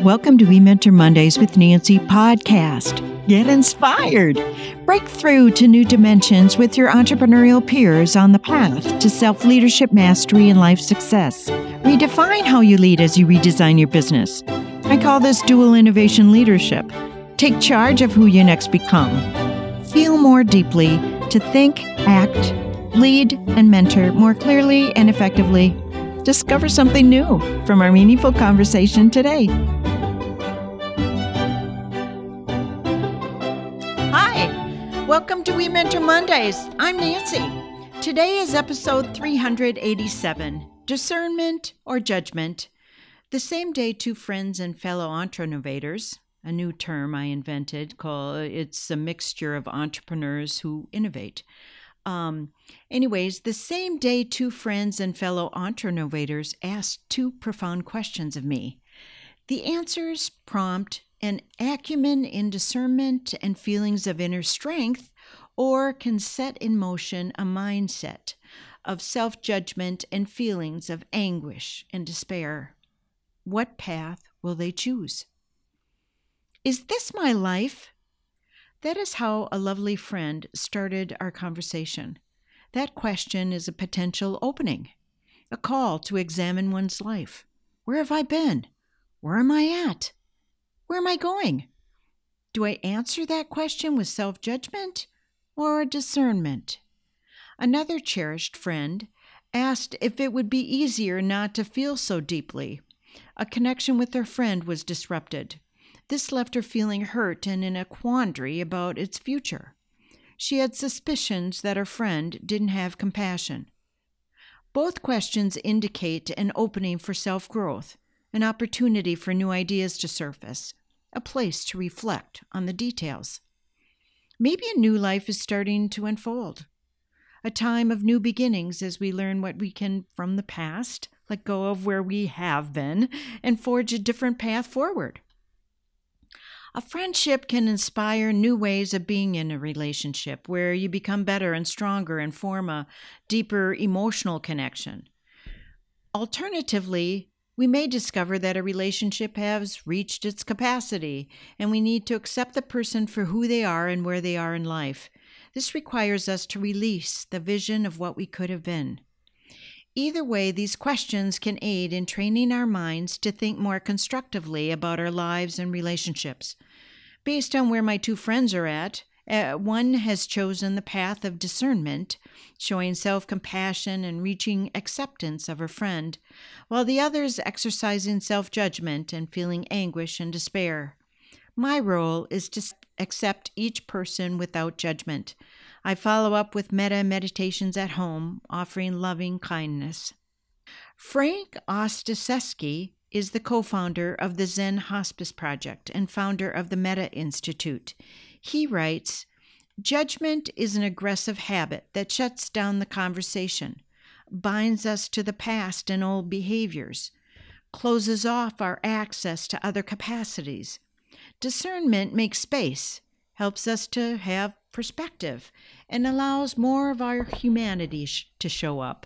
Welcome to We Mentor Mondays with Nancy podcast. Get inspired. Break through to new dimensions with your entrepreneurial peers on the path to self-leadership mastery and life success. Redefine how you lead as you redesign your business. I call this dual innovation leadership. Take charge of who you next become. Feel more deeply to think, act, lead, and mentor more clearly and effectively. Discover something new from our meaningful conversation today. Hi, welcome to We Mentor Mondays. I'm Nancy. Today is episode 387, Discernment or Judgment. The same day, two friends and fellow entrepreneurs, a new term I invented called it's a mixture of entrepreneurs who innovate. The same day, two friends and fellow entrepreneurs asked two profound questions of me. The answers prompt an acumen in discernment and feelings of inner strength, or can set in motion a mindset of self-judgment and feelings of anguish and despair. What path will they choose? Is this my life? That is how a lovely friend started our conversation. That question is a potential opening, a call to examine one's life. Where have I been? Where am I at? Where am I going? Do I answer that question with self-judgment or discernment? Another cherished friend asked if it would be easier not to feel so deeply. A connection with her friend was disrupted. This left her feeling hurt and in a quandary about its future. She had suspicions that her friend didn't have compassion. Both questions indicate an opening for self-growth, an opportunity for new ideas to surface, a place to reflect on the details. Maybe a new life is starting to unfold, a time of new beginnings as we learn what we can from the past, let go of where we have been, and forge a different path forward. A friendship can inspire new ways of being in a relationship where you become better and stronger and form a deeper emotional connection. Alternatively, we may discover that a relationship has reached its capacity and we need to accept the person for who they are and where they are in life. This requires us to release the vision of what we could have been. Either way, these questions can aid in training our minds to think more constructively about our lives and relationships. Based on where my two friends are at, one has chosen the path of discernment, showing self-compassion and reaching acceptance of her friend, while the other is exercising self-judgment and feeling anguish and despair. My role is to accept each person without judgment. I follow up with metta meditations at home, offering loving kindness. Frank Ostaseski is the co-founder of the Zen Hospice Project and founder of the Metta Institute. He writes, "Judgment is an aggressive habit that shuts down the conversation, binds us to the past and old behaviors, closes off our access to other capacities. Discernment makes space, helps us to have perspective, and allows more of our humanity to show up.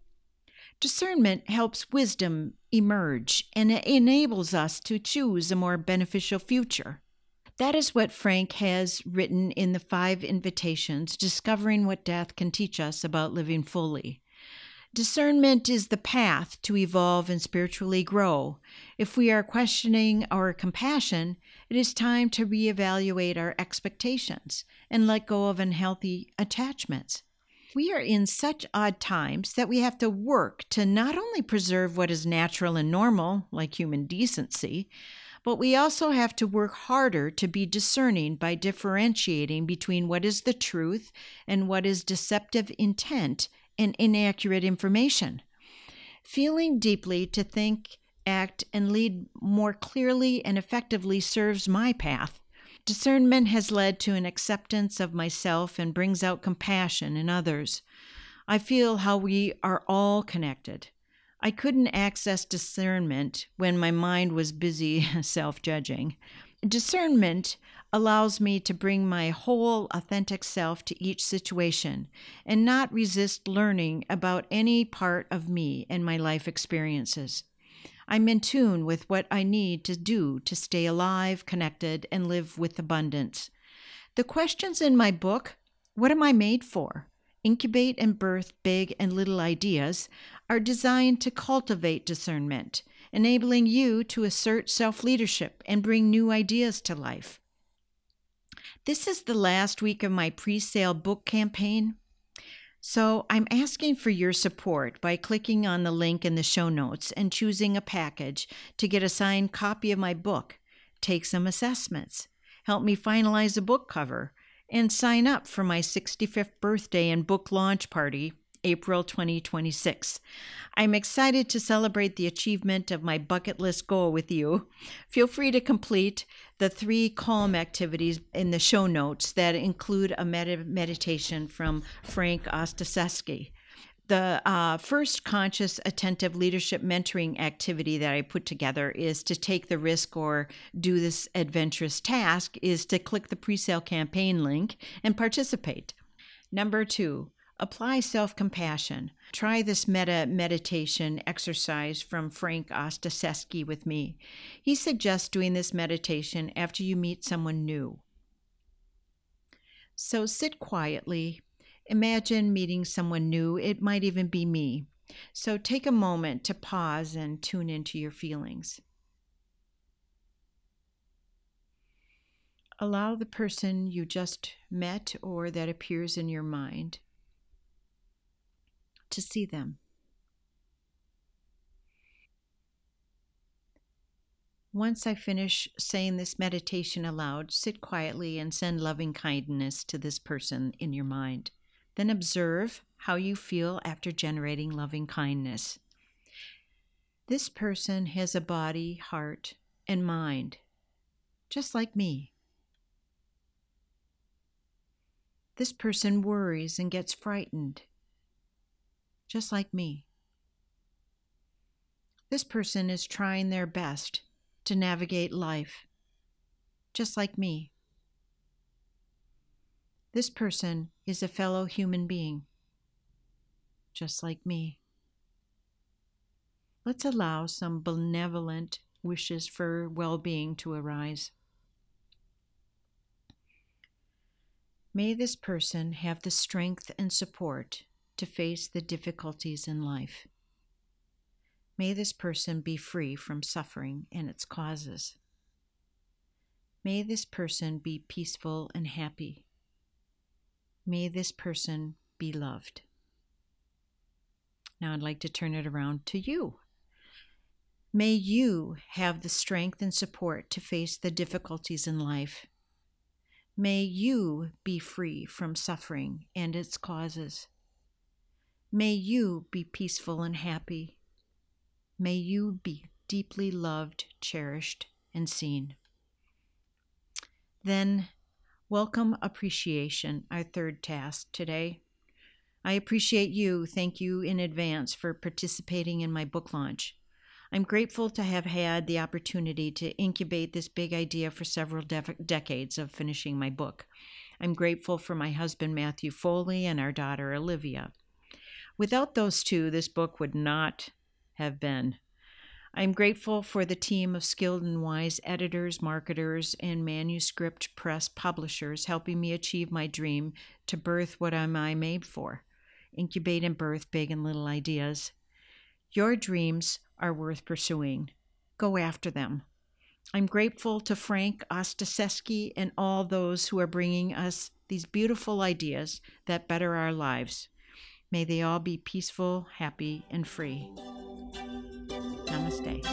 Discernment helps wisdom emerge and it enables us to choose a more beneficial future." That is what Frank has written in the 5 invitations, discovering what death can teach us about living fully. Discernment is the path to evolve and spiritually grow. If we are questioning our compassion, it is time to reevaluate our expectations and let go of unhealthy attachments. We are in such odd times that we have to work to not only preserve what is natural and normal, like human decency, but we also have to work harder to be discerning by differentiating between what is the truth and what is deceptive intent and inaccurate information. Feeling deeply to think, act, and lead more clearly and effectively serves my path. Discernment has led to an acceptance of myself and brings out compassion in others. I feel how we are all connected. I couldn't access discernment when my mind was busy self-judging. Discernment allows me to bring my whole authentic self to each situation and not resist learning about any part of me and my life experiences. I'm in tune with what I need to do to stay alive, connected, and live with abundance. The questions in my book, What Am I Made For? Incubate and Birth Big and Little Ideas, are designed to cultivate discernment, enabling you to assert self-leadership and bring new ideas to life. This is the last week of my pre-sale book campaign, so I'm asking for your support by clicking on the link in the show notes and choosing a package to get a signed copy of my book, take some assessments, help me finalize a book cover, and sign up for my 65th birthday and book launch party, April 2026. I'm excited to celebrate the achievement of my bucket list goal with you. Feel free to complete the 3 calm activities in the show notes that include a meditation from Frank Ostaseski. The first conscious, attentive leadership mentoring activity that I put together is to take the risk or do this adventurous task is to click the pre-sale campaign link and participate. Number 2, apply self-compassion. Try this meditation exercise from Frank Ostaseski with me. He suggests doing this meditation after you meet someone new. So sit quietly. Imagine meeting someone new. It might even be me. So take a moment to pause and tune into your feelings. Allow the person you just met or that appears in your mind to see them. Once I finish saying this meditation aloud, sit quietly and send loving kindness to this person in your mind. Then observe how you feel after generating loving kindness. This person has a body, heart, and mind, just like me. This person worries and gets frightened, just like me. This person is trying their best to navigate life, just like me. This person is a fellow human being, just like me. Let's allow some benevolent wishes for well-being to arise. May this person have the strength and support to face the difficulties in life. May this person be free from suffering and its causes. May this person be peaceful and happy. May this person be loved. Now I'd like to turn it around to you. May you have the strength and support to face the difficulties in life. May you be free from suffering and its causes. May you be peaceful and happy. May you be deeply loved, cherished, and seen. Then, welcome appreciation, our third task today. I appreciate you. Thank you in advance for participating in my book launch. I'm grateful to have had the opportunity to incubate this big idea for several decades of finishing my book. I'm grateful for my husband, Matthew Foley, and our daughter, Olivia. Without those two, this book would not have been. I'm grateful for the team of skilled and wise editors, marketers, and manuscript press publishers helping me achieve my dream to birth what am I made for? Incubate and birth big and little ideas. Your dreams are worth pursuing. Go after them. I'm grateful to Frank Ostaseski and all those who are bringing us these beautiful ideas that better our lives. May they all be peaceful, happy, and free. Namaste.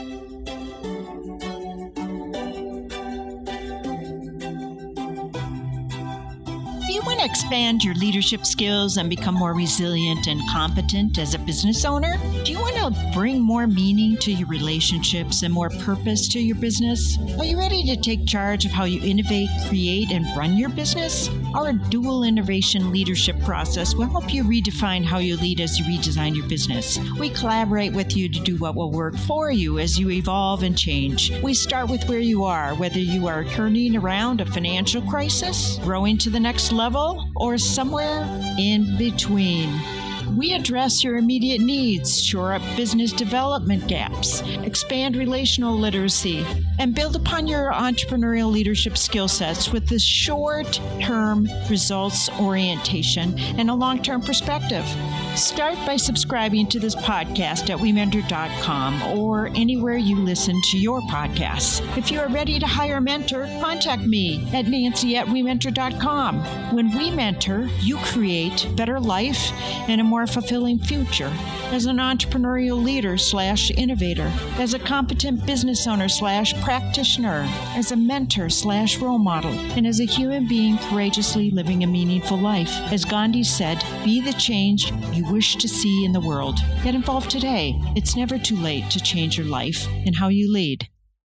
Do you want to expand your leadership skills and become more resilient and competent as a business owner? Do you want to bring more meaning to your relationships and more purpose to your business? Are you ready to take charge of how you innovate, create, and run your business? Our dual innovation leadership process will help you redefine how you lead as you redesign your business. We collaborate with you to do what will work for you as you evolve and change. We start with where you are, whether you are turning around a financial crisis, growing to the next level, or somewhere in between. We address your immediate needs, shore up business development gaps, expand relational literacy, and build upon your entrepreneurial leadership skill sets with this short-term results orientation and a long-term perspective. Start by subscribing to this podcast at WeMentor.com or anywhere you listen to your podcasts. If you are ready to hire a mentor, contact me at Nancy@WeMentor.com. When we mentor, you create better life and a more fulfilling future as an entrepreneurial leader/innovator, as a competent business owner/practitioner, as a mentor/role model, and as a human being courageously living a meaningful life. As Gandhi said, be the change you wish to see in the world. Get involved today. It's never too late to change your life and how you lead.